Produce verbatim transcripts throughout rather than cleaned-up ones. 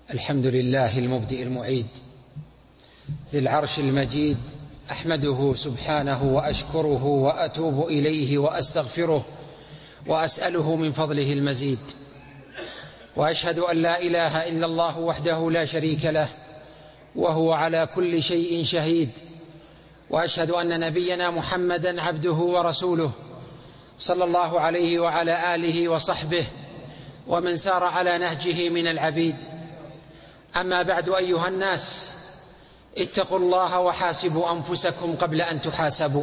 الحمد لله المبدئ المعيد ذي العرش المجيد، أحمده سبحانه وأشكره وأتوب إليه وأستغفره وأسأله من فضله المزيد، وأشهد أن لا إله إلا الله وحده لا شريك له وهو على كل شيء شهيد، وأشهد أن نبينا محمدًا عبده ورسوله صلى الله عليه وعلى آله وصحبه ومن سار على نهجه من العبيد. أما بعد، أيها الناس، اتقوا الله وحاسبوا أنفسكم قبل أن تحاسبوا.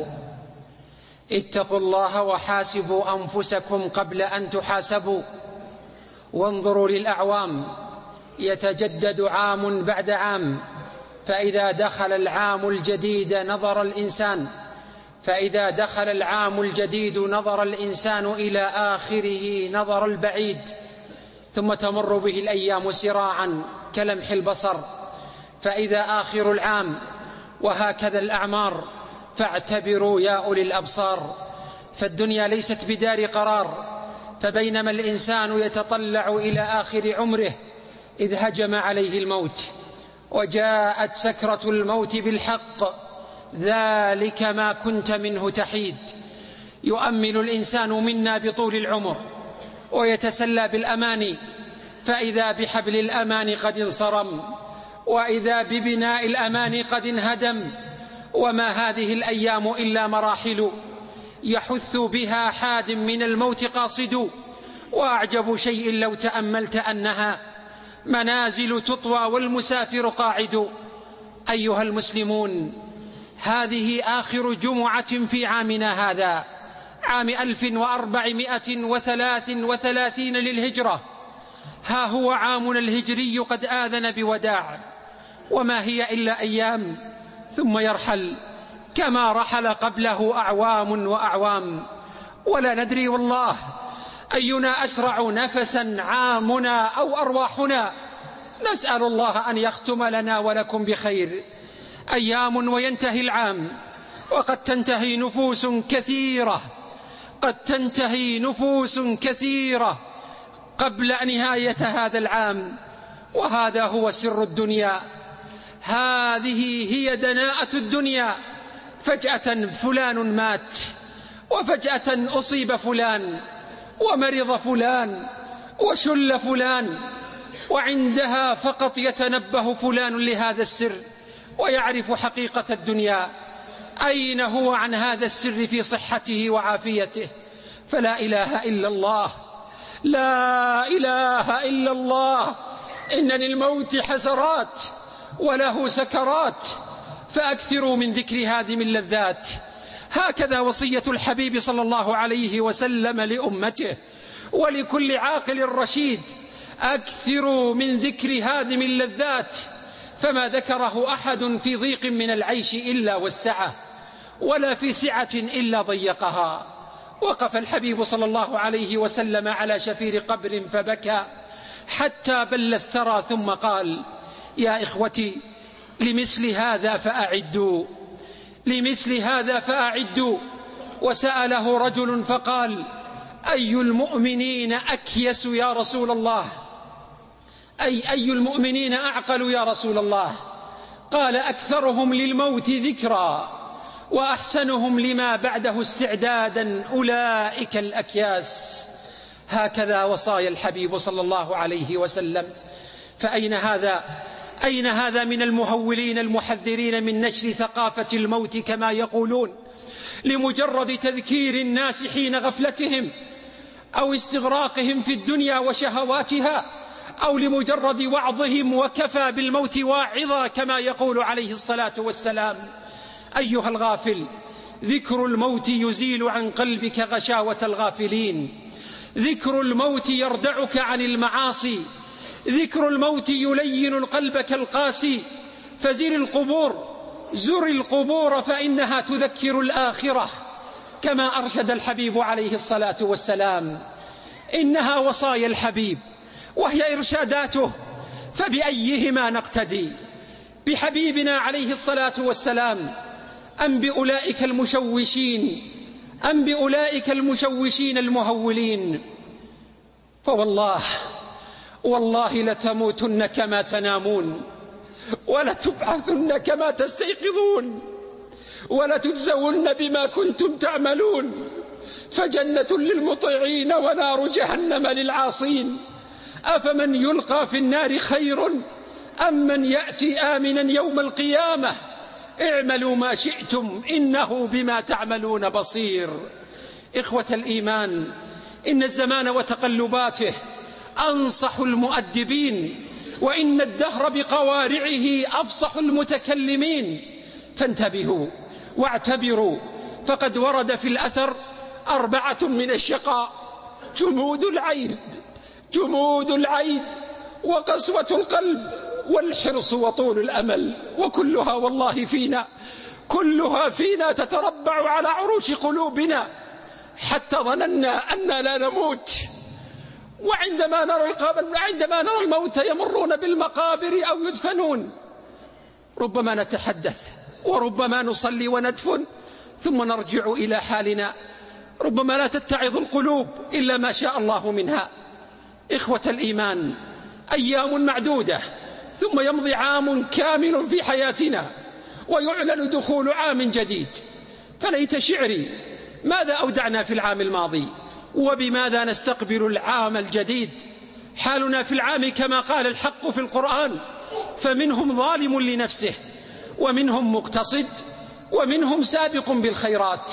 اتقوا الله وحاسبوا أنفسكم قبل أن تحاسبوا. وانظروا للأعوام، يتجدد عام بعد عام، فإذا دخل العام الجديد نظر الإنسان فإذا دخل العام الجديد نظر الإنسان إلى آخره نظر البعيد، ثم تمر به الأيام سراعا كلمح البصر، فإذا آخر العام، وهكذا الأعمار. فاعتبروا يا أولي الأبصار، فالدنيا ليست بدار قرار، فبينما الإنسان يتطلع إلى آخر عمره إذ هجم عليه الموت، وجاءت سكرة الموت بالحق، ذلك ما كنت منه تحيد. يؤمل الإنسان منا بطول العمر ويتسلى بالأماني، فإذا بحبل الأمان قد انصرم، وإذا ببناء الأمان قد انهدم. وما هذه الأيام إلا مراحل يحث بها حاد من الموت قاصد، وأعجب شيء لو تأملت أنها منازل تطوى والمسافر قاعد. أيها المسلمون، هذه آخر جمعة في عامنا هذا، عام ألف وأربعمائة وثلاث وثلاثين للهجرة. ها هو عامنا الهجري قد آذن بوداع، وما هي إلا أيام ثم يرحل، كما رحل قبله أعوام وأعوام. ولا ندري والله أينا أسرع نفسا، عامنا أو أرواحنا. نسأل الله أن يختم لنا ولكم بخير. أيام وينتهي العام، وقد تنتهي نفوس كثيرة قد تنتهي نفوس كثيرة قبل نهاية هذا العام، وهذا هو سر الدنيا. هذه هي دناءة الدنيا. فجأة فلان مات، وفجأة أصيب فلان، ومرض فلان، وشل فلان، وعندها فقط يتنبه فلان لهذا السر ويعرف حقيقة الدنيا. أين هو عن هذا السر في صحته وعافيته؟ فلا إله إلا الله، لا إله إلا الله. إن للموت حسرات وله سكرات، فأكثروا من ذكر هذه من اللذات. هكذا وصية الحبيب صلى الله عليه وسلم لأمته ولكل عاقل رشيد: أكثروا من ذكر هذه من اللذات، فما ذكره أحد في ضيق من العيش إلا وسعه، ولا في سعة إلا ضيقها. وقف الحبيب صلى الله عليه وسلم على شفير قبر فبكى حتى بل الثرى، ثم قال: يا إخوتي، لمثل هذا فأعدوا لمثل هذا فأعدوا. وسأله رجل فقال: أي المؤمنين أكيس يا رسول الله؟ أي أي المؤمنين أعقل يا رسول الله؟ قال: أكثرهم للموت ذكرا وأحسنهم لما بعده استعدادا، أولئك الأكياس. هكذا وصايا الحبيب صلى الله عليه وسلم. فأين هذا أين هذا من المهولين المحذرين من نشر ثقافة الموت كما يقولون، لمجرد تذكير الناس حين غفلتهم أو استغراقهم في الدنيا وشهواتها، أو لمجرد وعظهم وكفى بالموت واعظا كما يقول عليه الصلاة والسلام. أيها الغافل، ذكر الموت يزيل عن قلبك غشاوة الغافلين. ذكر الموت يردعك عن المعاصي. ذكر الموت يلين القلب كالقاسي. فزر القبور زر القبور فإنها تذكر الآخرة، كما أرشد الحبيب عليه الصلاة والسلام. إنها وصايا الحبيب وهي إرشاداته، فبأيهما نقتدي؟ بحبيبنا عليه الصلاة والسلام أم بأولئك المشوشين أم بأولئك المشوشين المهولين؟ فوالله والله لتموتن كما تنامون ولتبعثن كما تستيقظون ولتجزون بما كنتم تعملون، فجنة للمطيعين ونار جهنم للعاصين. أفمن يلقى في النار خير أم من يأتي آمنا يوم القيامة؟ اعملوا ما شئتم إنه بما تعملون بصير. إخوة الإيمان، إن الزمان وتقلباته أنصح المؤدبين، وإن الدهر بقوارعه أفصح المتكلمين، فانتبهوا واعتبروا، فقد ورد في الأثر أربعة من الشقاء: جمود العين جمود العين وقسوة القلب والحرص وطول الأمل. وكلها والله فينا، كلها فينا تتربع على عروش قلوبنا حتى ظننا أننا لا نموت. وعندما نرى عندما نرى الموت يمرون بالمقابر أو يدفنون، ربما نتحدث وربما نصلي وندفن ثم نرجع إلى حالنا، ربما لا تتعظ القلوب إلا ما شاء الله منها. إخوة الإيمان، أيام معدودة ثم يمضي عام كامل في حياتنا ويعلن دخول عام جديد. فليت شعري ماذا أودعنا في العام الماضي وبماذا نستقبل العام الجديد؟ حالنا في العام كما قال الحق في القرآن: فمنهم ظالم لنفسه ومنهم مقتصد ومنهم سابق بالخيرات.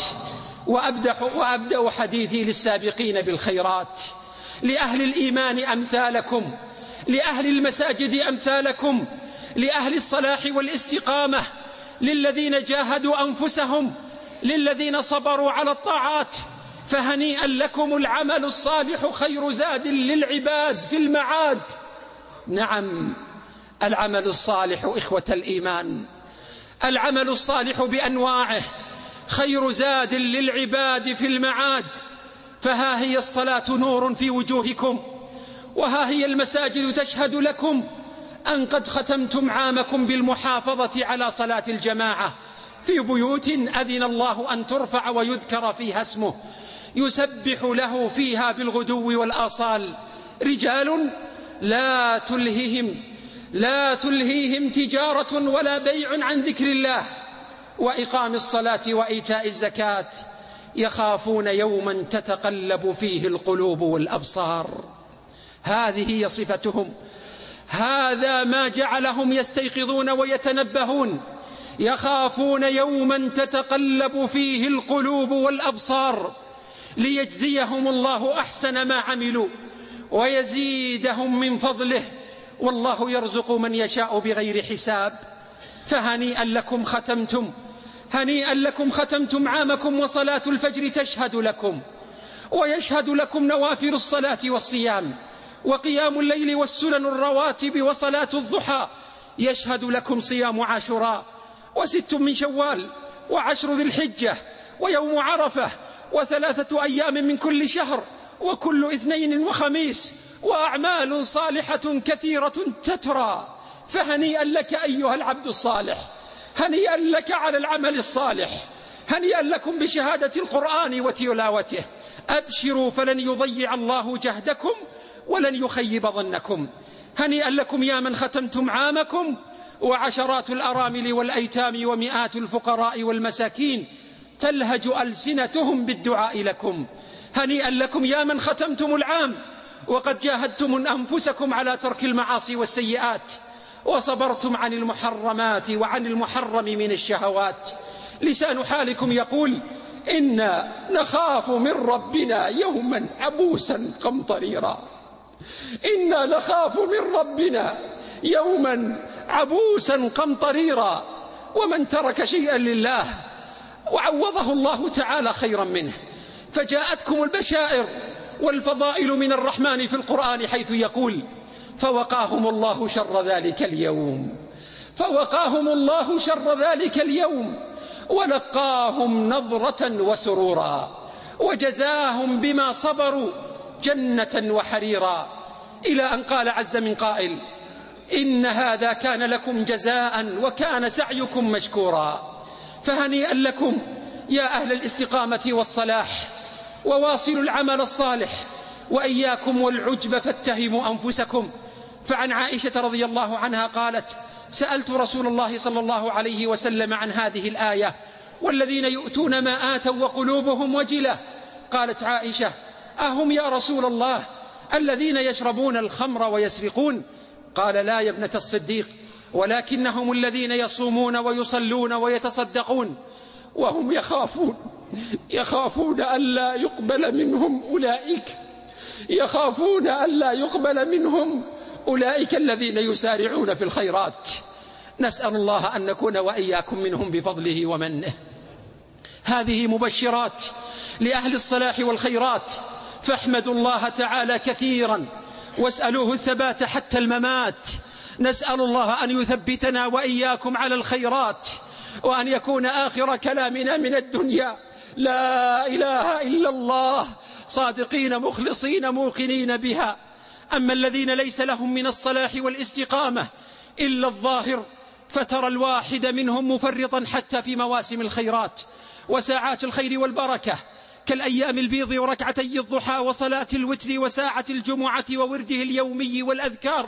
وأبدأ حديثي للسابقين بالخيرات، لأهل الإيمان أمثالكم، لأهل المساجد أمثالكم، لأهل الصلاح والاستقامة، للذين جاهدوا أنفسهم، للذين صبروا على الطاعات. فهنيئا لكم، العمل الصالح خير زاد للعباد في المعاد. نعم، العمل الصالح إخوة الإيمان، العمل الصالح بأنواعه خير زاد للعباد في المعاد. فها هي الصلاة نور في وجوهكم، وها هي المساجد تشهد لكم أن قد ختمتم عامكم بالمحافظة على صلاة الجماعة في بيوت أذن الله أن ترفع ويذكر فيها اسمه، يسبح له فيها بالغدو والآصال رجال لا تلههم لا تلهيهم تجارة ولا بيع عن ذكر الله وإقام الصلاة وإيتاء الزكاة، يخافون يوما تتقلب فيه القلوب والأبصار. هذه هي صفتهم، هذا ما جعلهم يستيقظون ويتنبهون، يخافون يوما تتقلب فيه القلوب والأبصار، ليجزيهم الله أحسن ما عملوا ويزيدهم من فضله، والله يرزق من يشاء بغير حساب. فهنيئا لكم ختمتم هنيئا لكم ختمتم عامكم، وصلاة الفجر تشهد لكم، ويشهد لكم نوافل الصلاة والصيام، وقيام الليل والسنن الرواتب وصلاة الضحى، يشهد لكم صيام عاشوراء وست من شوال وعشر ذي الحجة ويوم عرفة وثلاثة أيام من كل شهر وكل اثنين وخميس، وأعمال صالحة كثيرة تترى. فهنيئا لك أيها العبد الصالح، هنيئا لك على العمل الصالح، هنيئا لكم بشهادة القرآن وتلاوته. أبشروا فلن يضيع الله جهدكم ولن يخيب ظنكم. هنيئا لكم يا من ختمتم عامكم، وعشرات الأرامل والأيتام ومئات الفقراء والمساكين تلهج ألسنتهم بالدعاء لكم. هنيئا لكم يا من ختمتم العام وقد جاهدتم أنفسكم على ترك المعاصي والسيئات، وصبرتم عن المحرمات وعن المحرم من الشهوات. لسان حالكم يقول: إنا نخاف من ربنا يوما عبوسا قمطريرا، إنا نخاف من ربنا يوما عبوسا قمطريرا. ومن ترك شيئا لله وعوضه الله تعالى خيرا منه. فجاءتكم البشائر والفضائل من الرحمن في القرآن، حيث يقول: فوقاهم الله شر ذلك اليوم فوقاهم الله شر ذلك اليوم ولقاهم نظرة وسرورا وجزاهم بما صبروا جنة وحريرا، إلى أن قال عز من قائل: إن هذا كان لكم جزاء وكان سعيكم مشكورا. فهنيئا لكم يا أهل الاستقامة والصلاح، وواصلوا العمل الصالح، وإياكم والعجب فاتهموا أنفسكم، فعن عائشة رضي الله عنها قالت: سألت رسول الله صلى الله عليه وسلم عن هذه الآية: والذين يؤتون ما آتوا وقلوبهم وجلة. قالت عائشة: أهم يا رسول الله الذين يشربون الخمر ويسرقون؟ قال: لا يا ابنة الصديق، ولكنهم الذين يصومون ويصلون ويتصدقون وهم يخافون يخافون ألا يقبل منهم أولئك يخافون ألا يقبل منهم أولئك الذين يسارعون في الخيرات. نسأل الله أن نكون وإياكم منهم بفضله ومنه. هذه مبشرات لأهل الصلاح والخيرات، فاحمدوا الله تعالى كثيرا واسألوه الثبات حتى الممات. نسأل الله أن يثبتنا وإياكم على الخيرات، وأن يكون آخر كلامنا من الدنيا: لا إله إلا الله، صادقين مخلصين موقنين بها. أما الذين ليس لهم من الصلاح والاستقامة إلا الظاهر، فترى الواحد منهم مفرطا حتى في مواسم الخيرات وساعات الخير والبركة، كالأيام البيض وركعتي الضحى وصلاة الوتر وساعة الجمعة وورده اليومي والأذكار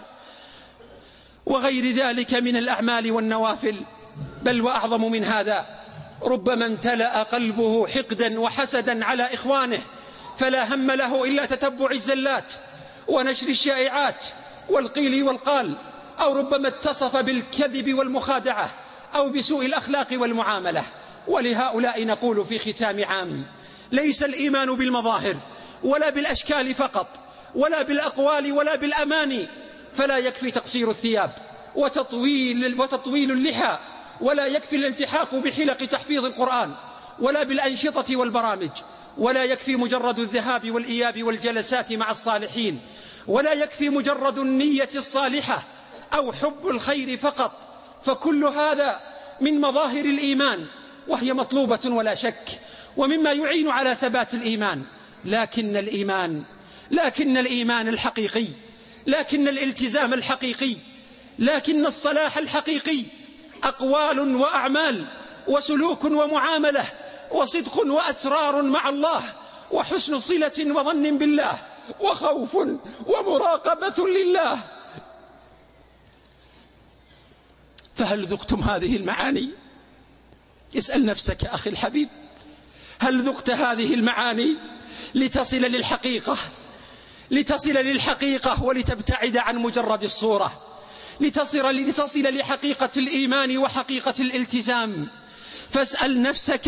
وغير ذلك من الأعمال والنوافل. بل وأعظم من هذا، ربما امتلأ قلبه حقدا وحسدا على إخوانه، فلا هم له إلا تتبع الزلات ونشر الشائعات والقيل والقال، أو ربما اتصف بالكذب والمخادعة أو بسوء الأخلاق والمعاملة. ولهؤلاء نقول في ختام عام: ليس الإيمان بالمظاهر ولا بالأشكال فقط، ولا بالأقوال ولا بالأماني، فلا يكفي تقصير الثياب وتطويل, وتطويل اللحى، ولا يكفي الالتحاق بحلق تحفيظ القرآن، ولا بالأنشطة والبرامج، ولا يكفي مجرد الذهاب والإياب والجلسات مع الصالحين، ولا يكفي مجرد النية الصالحة أو حب الخير فقط، فكل هذا من مظاهر الإيمان، وهي مطلوبة ولا شك، ومما يعين على ثبات الإيمان. لكن الإيمان لكن الإيمان الحقيقي، لكن الالتزام الحقيقي، لكن الصلاح الحقيقي أقوال وأعمال وسلوك ومعاملة وصدق وأسرار مع الله وحسن صلة وظن بالله وخوف ومراقبة لله. فهل ذقتم هذه المعاني؟ اسأل نفسك أخي الحبيب، هل ذقت هذه المعاني لتصل للحقيقة لتصل للحقيقة ولتبتعد عن مجرد الصورة، لتصل, لتصل لحقيقة الإيمان وحقيقة الالتزام؟ فاسأل نفسك: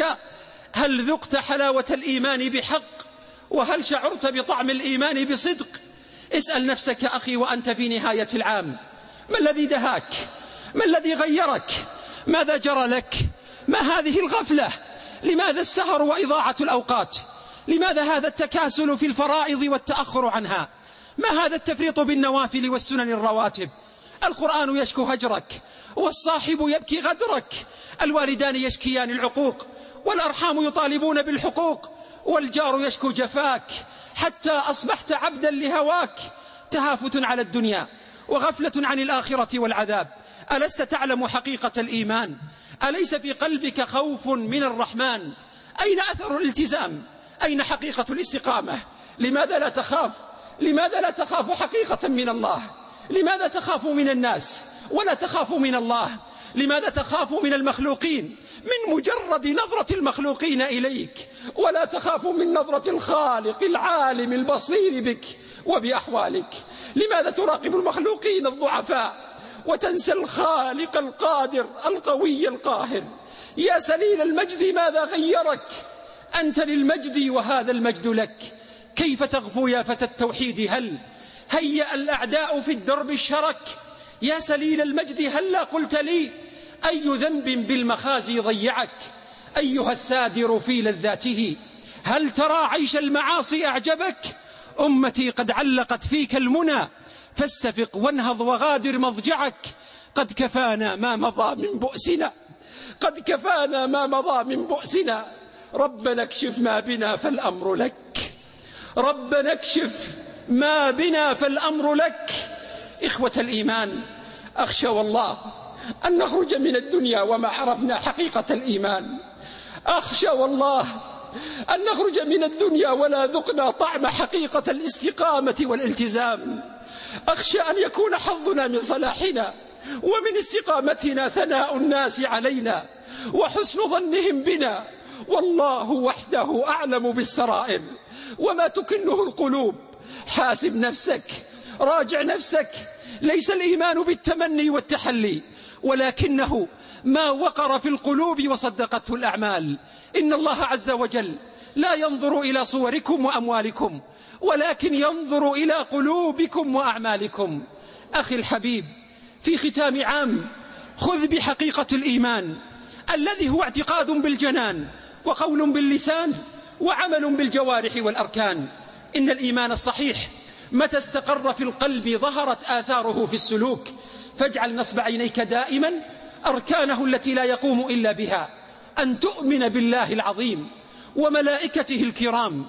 هل ذقت حلاوة الإيمان بحق؟ وهل شعرت بطعم الإيمان بصدق؟ اسأل نفسك أخي وأنت في نهاية العام: ما الذي دهاك؟ ما الذي غيرك؟ ماذا جرى لك؟ ما هذه الغفلة؟ لماذا السهر وإضاعة الأوقات؟ لماذا هذا التكاسل في الفرائض والتأخر عنها؟ ما هذا التفريط بالنوافل والسنن الرواتب؟ القرآن يشكو هجرك، والصاحب يبكي غدرك، الوالدان يشكيان العقوق، والأرحام يطالبون بالحقوق، والجار يشكو جفاك، حتى أصبحت عبدا لهواك. تهافت على الدنيا وغفلة عن الآخرة والعذاب. ألست تعلم حقيقة الإيمان؟ أليس في قلبك خوف من الرحمن؟ أين أثر الالتزام؟ أين حقيقة الاستقامة؟ لماذا لا تخاف؟ لماذا لا تخاف حقيقة من الله؟ لماذا تخاف من الناس ولا تخاف من الله؟ لماذا تخاف من المخلوقين، من مجرد نظرة المخلوقين إليك، ولا تخاف من نظرة الخالق العالم البصير بك وبأحوالك؟ لماذا تراقب المخلوقين الضعفاء وتنسى الخالق القادر القوي القاهر؟ يا سليل المجد ماذا غيرك؟ أنت للمجد وهذا المجد لك. كيف تغفو يا فتى التوحيد؟ هل هيأ الأعداء في الدرب الشرك؟ يا سليل المجد هلا قلت لي أي ذنب بالمخازي ضيعك؟ أيها السادر في لذاته، هل ترى عيش المعاصي أعجبك؟ أمتي قد علقت فيك المنى، فاستفق وانهض وغادر مضجعك. قد كفانا ما مضى من بؤسنا قد كفانا ما مضى من بؤسنا ربنا اكشف ما بنا فالأمر لك ربنا اكشف ما بنا فالأمر لك. إخوة الإيمان، أخشى والله أن نخرج من الدنيا وما عرفنا حقيقة الإيمان. أخشى والله أن نخرج من الدنيا ولا ذقنا طعم حقيقة الاستقامة والالتزام. أخشى أن يكون حظنا من صلاحنا ومن استقامتنا ثناء الناس علينا وحسن ظنهم بنا، والله وحده أعلم بالسرائر وما تكنه القلوب. حاسب نفسك، راجع نفسك. ليس الإيمان بالتمني والتحلي، ولكنه ما وقر في القلوب وصدقته الأعمال. إن الله عز وجل لا ينظر إلى صوركم وأموالكم، ولكن ينظر إلى قلوبكم وأعمالكم. أخي الحبيب، في ختام عام خذ بحقيقة الإيمان الذي هو اعتقاد بالجنان وقول باللسان وعمل بالجوارح والأركان. إن الإيمان الصحيح متى استقر في القلب ظهرت آثاره في السلوك، فاجعل نصب عينيك دائما أركانه التي لا يقوم إلا بها: أن تؤمن بالله العظيم وملائكته الكرام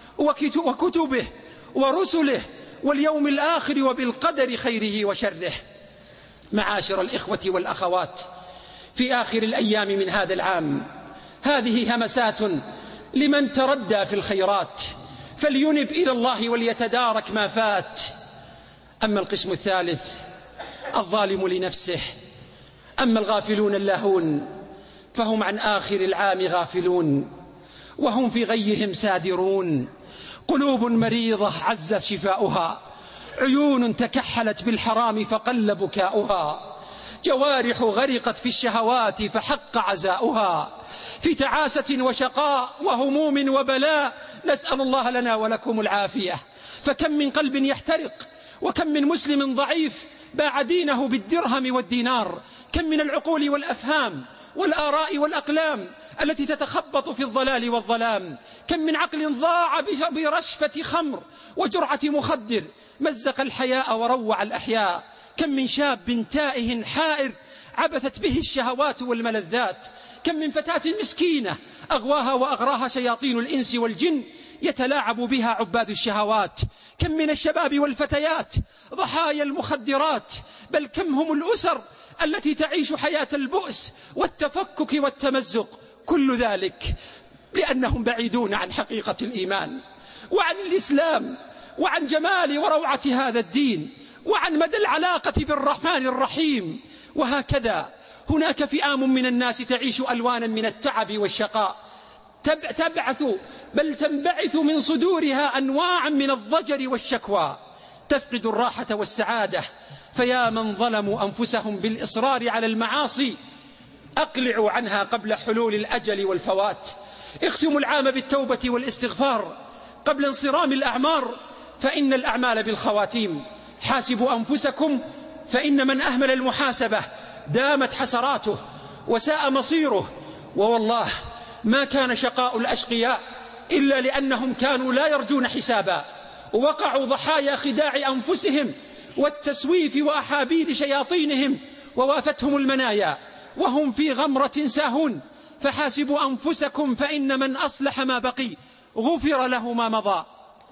وكتبه ورسله واليوم الآخر وبالقدر خيره وشره. معاشر الإخوة والأخوات، في آخر الأيام من هذا العام هذه همسات لمن تردى في الخيرات، فلينب إلى الله وليتدارك ما فات. أما القسم الثالث الظالم لنفسه، أما الغافلون اللاهون فهم عن آخر العام غافلون، وهم في غيهم سادرون. قلوب مريضة عز شفاؤها، عيون تكحلت بالحرام فقل بكاؤها، جوارح غرقت في الشهوات فحق عزاؤها، في تعاسة وشقاء وهموم وبلاء. نسأل الله لنا ولكم العافية. فكم من قلب يحترق، وكم من مسلم ضعيف باع دينه بالدرهم والدينار. كم من العقول والأفهام والآراء والأقلام التي تتخبط في الضلال والظلام. كم من عقل ضاع برشفة خمر وجرعة مخدر مزق الحياء وروع الأحياء. كم من شاب تائه حائر عبثت به الشهوات والملذات. كم من فتاة مسكينة أغواها وأغراها شياطين الإنس والجن يتلاعب بها عباد الشهوات. كم من الشباب والفتيات ضحايا المخدرات، بل كم هم الأسر التي تعيش حياة البؤس والتفكك والتمزق. كل ذلك لأنهم بعيدون عن حقيقة الإيمان وعن الإسلام وعن جمال وروعة هذا الدين وعن مدى العلاقة بالرحمن الرحيم. وهكذا هناك فئام من الناس تعيش ألوانا من التعب والشقاء، تبعث بل تنبعث من صدورها أنواعا من الضجر والشكوى، تفقد الراحة والسعادة. فيا من ظلموا أنفسهم بالإصرار على المعاصي، أقلعوا عنها قبل حلول الأجل والفوات. اختموا العام بالتوبة والاستغفار قبل انصرام الأعمار، فإن الأعمال بالخواتيم. حاسبوا أنفسكم، فإن من أهمل المحاسبة دامت حسراته وساء مصيره. ووالله ما كان شقاء الأشقياء إلا لأنهم كانوا لا يرجون حسابا، ووقعوا ضحايا خداع أنفسهم والتسويف وأحابيل شياطينهم، ووافتهم المنايا وهم في غمرة ساهون. فحاسبوا أنفسكم، فإن من أصلح ما بقي غفر له ما مضى.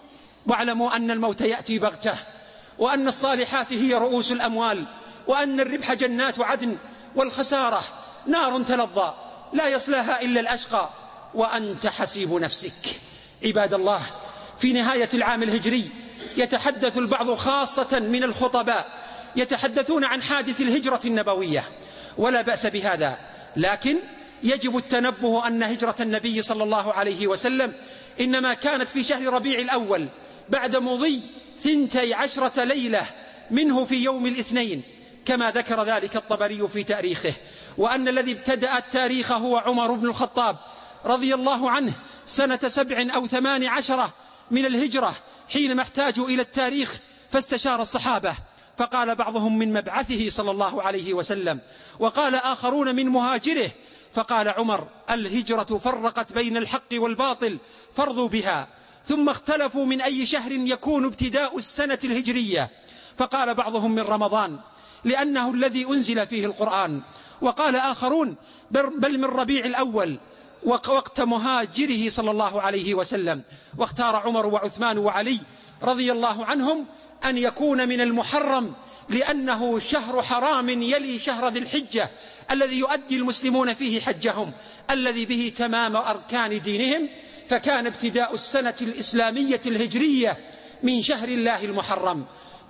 واعلموا أن الموت يأتي بغتة، وأن الصالحات هي رؤوس الأموال، وأن الربح جنات عدن، والخسارة نار تلظى لا يصلاها إلا الأشقى، وأنت حسيب نفسك. عباد الله، في نهاية العام الهجري يتحدث البعض خاصة من الخطباء يتحدثون عن حادث الهجرة النبوية، ولا بأس بهذا، لكن يجب التنبه أن هجرة النبي صلى الله عليه وسلم إنما كانت في شهر ربيع الأول بعد مضي ثنتي عشرة ليلة منه في يوم الاثنين، كما ذكر ذلك الطبري في تاريخه. وأن الذي ابتدأ التاريخ هو عمر بن الخطاب رضي الله عنه سنة سبع أو ثمان عشرة من الهجرة، حينما احتاجوا إلى التاريخ فاستشار الصحابة، فقال بعضهم من مبعثه صلى الله عليه وسلم، وقال آخرون من مهاجره. فقال عمر: الهجرة فرقت بين الحق والباطل فارضوا بها. ثم اختلفوا من أي شهر يكون ابتداء السنة الهجرية، فقال بعضهم من رمضان لأنه الذي أنزل فيه القرآن، وقال آخرون بل من ربيع الأول وقت مهاجره صلى الله عليه وسلم. واختار عمر وعثمان وعلي رضي الله عنهم أن يكون من المحرم، لأنه شهر حرام يلي شهر ذي الحجة الذي يؤدي المسلمون فيه حجهم الذي به تمام أركان دينهم. فكان ابتداء السنة الإسلامية الهجرية من شهر الله المحرم.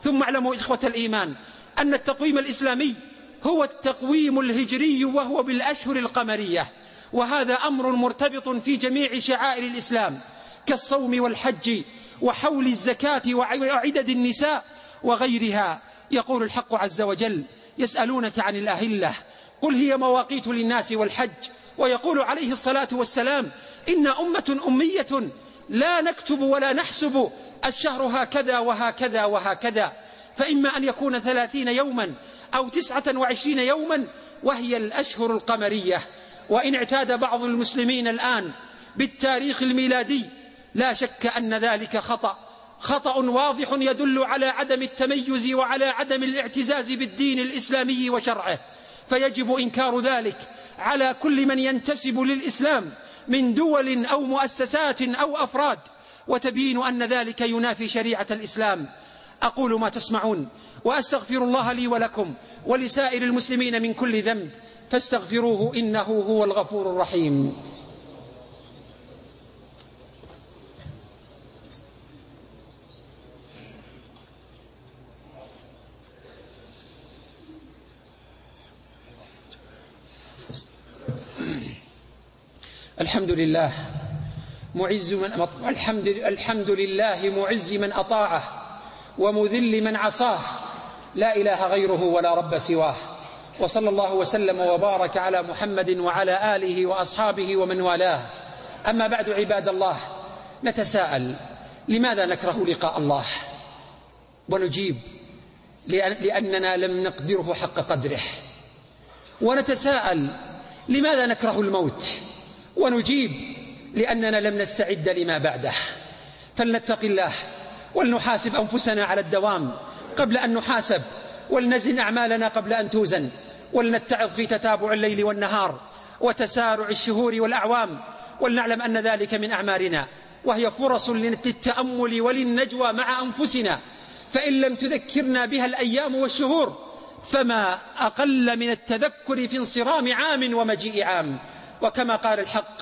ثم اعلموا إخوة الإيمان أن التقويم الإسلامي هو التقويم الهجري وهو بالأشهر القمرية، وهذا أمر مرتبط في جميع شعائر الإسلام كالصوم والحج وحول الزكاة وعدد النساء وغيرها. يقول الحق عز وجل: يسألونك عن الأهلة قل هي مواقيت للناس والحج. ويقول عليه الصلاة والسلام: إن أمة أمية لا نكتب ولا نحسب الشهر هكذا وهكذا وهكذا، فإما أن يكون ثلاثين يوما أو تسعة وعشرين يوما وهي الأشهر القمرية. وإن اعتاد بعض المسلمين الآن بالتاريخ الميلادي لا شك أن ذلك خطأ خطأ واضح يدل على عدم التميز وعلى عدم الاعتزاز بالدين الإسلامي وشرعه، فيجب إنكار ذلك على كل من ينتسب للإسلام من دول أو مؤسسات أو أفراد، وتبين أن ذلك ينافي شريعة الإسلام. أقول ما تسمعون وأستغفر الله لي ولكم ولسائر المسلمين من كل ذنب فاستغفروه إنه هو الغفور الرحيم. الحمد لله معز من الحمد الحمد لله معز من أطاعه ومذل من عصاه، لا إله غيره ولا رب سواه، وصلى الله وسلم وبارك على محمد وعلى آله وأصحابه ومن والاه. أما بعد عباد الله، نتساءل: لماذا نكره لقاء الله؟ ونجيب: لأننا لم نقدره حق قدره. ونتساءل: لماذا نكره الموت؟ ونجيب: لأننا لم نستعد لما بعده. فلنتق الله ولنحاسب أنفسنا على الدوام قبل أن نحاسب، ولنزن أعمالنا قبل أن توزن، ولنتعظ في تتابع الليل والنهار وتسارع الشهور والأعوام، ولنعلم أن ذلك من أعمارنا، وهي فرص للتأمل وللنجوى مع أنفسنا، فإن لم تذكرنا بها الأيام والشهور فما أقل من التذكر في انصرام عام ومجيء عام. وكما قال الحق: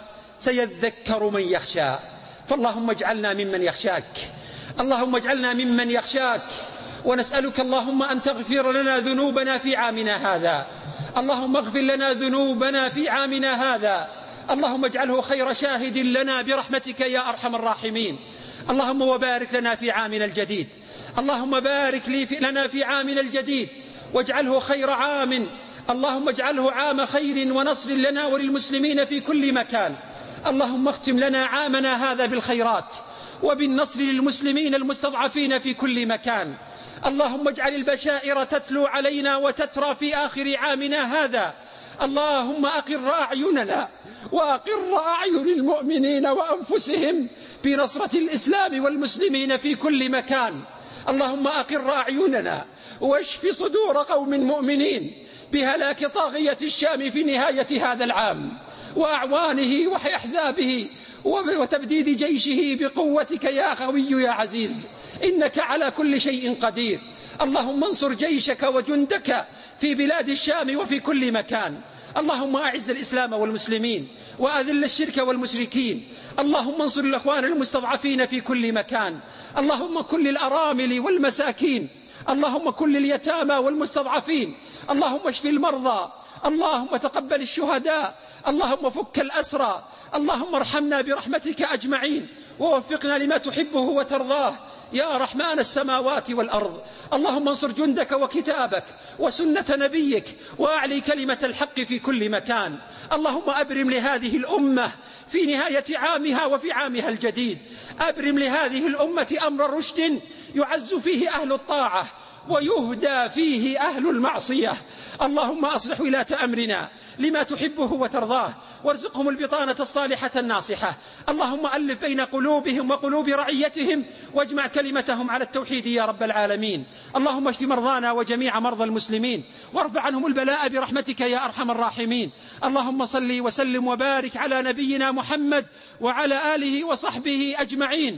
سيذكر من يخشى. فاللهم اجعلنا ممن يخشاك، اللهم اجعلنا ممن يخشاك، ونسألك اللهم أن تغفر لنا ذنوبنا في عامنا هذا، اللهم اغفر لنا ذنوبنا في عامنا هذا، اللهم اجعله خير شاهد لنا برحمتك يا أرحم الراحمين. اللهم وبارك لنا في عامنا الجديد، اللهم بارك لي في لنا في عامنا الجديد واجعله خير عام، اللهم اجعله عام خير ونصر لنا وللمسلمين في كل مكان. اللهم اختم لنا عامنا هذا بالخيرات وبالنصر للمسلمين المستضعفين في كل مكان. اللهم اجعل البشائر تتلو علينا وتترى في آخر عامنا هذا. اللهم أقر أعيننا وأقر أعين المؤمنين وأنفسهم بنصرة الإسلام والمسلمين في كل مكان. اللهم أقر أعيننا واشف صدور قوم مؤمنين بهلاك طاغية الشام في نهاية هذا العام وأعوانه وأحزابه وتبديد جيشه بقوتك يا قوي يا عزيز، إنك على كل شيء قدير. اللهم انصر جيشك وجندك في بلاد الشام وفي كل مكان. اللهم أعز الإسلام والمسلمين وأذل الشرك والمشركين. اللهم انصر الأخوان المستضعفين في كل مكان. اللهم كن للأرامل والمساكين، اللهم كن لليتامى والمستضعفين، اللهم اشف المرضى، اللهم تقبل الشهداء، اللهم فك الأسرى، اللهم ارحمنا برحمتك أجمعين ووفقنا لما تحبه وترضاه يا رحمن السماوات والأرض. اللهم انصر جندك وكتابك وسنة نبيك وأعلي كلمة الحق في كل مكان. اللهم أبرم لهذه الأمة في نهاية عامها وفي عامها الجديد، أبرم لهذه الأمة أمر رشد يعز فيه أهل الطاعة ويهدى فيه أهل المعصية. اللهم أصلح ولاة أمرنا لما تحبه وترضاه، وارزقهم البطانة الصالحة الناصحة. اللهم ألف بين قلوبهم وقلوب رعيتهم واجمع كلمتهم على التوحيد يا رب العالمين. اللهم اشف مرضانا وجميع مرضى المسلمين وارفع عنهم البلاء برحمتك يا أرحم الراحمين. اللهم صل وسلم وبارك على نبينا محمد وعلى آله وصحبه أجمعين.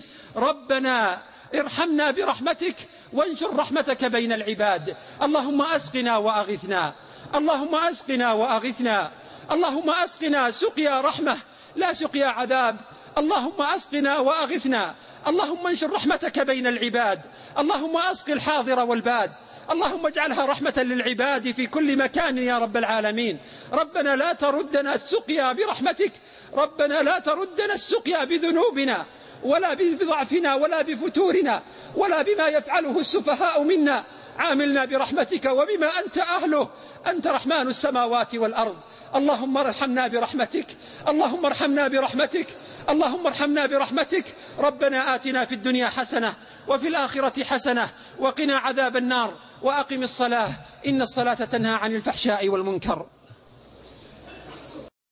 ربنا ارحمنا برحمتك وانشر رحمتك بين العباد. اللهم أسقنا وأغثنا، اللهم أسقنا وأغثنا، اللهم أسقنا سقيا رحمة لا سقيا عذاب. اللهم أسقنا وأغثنا، اللهم انشر رحمتك بين العباد، اللهم أسق الحاضر والباد، اللهم اجعلها رحمة للعباد في كل مكان يا رب العالمين. ربنا لا تردنا السقيا برحمتك، ربنا لا تردنا السقيا بذنوبنا ولا بضعفنا ولا بفتورنا ولا بما يفعله السفهاء منا، عاملنا برحمتك وبما أنت أهله، أنت رحمن السماوات والأرض. اللهم ارحمنا برحمتك، اللهم ارحمنا برحمتك، اللهم ارحمنا برحمتك. ربنا آتنا في الدنيا حسنة وفي الآخرة حسنة وقنا عذاب النار، وأقم الصلاة إن الصلاة تنهى عن الفحشاء والمنكر.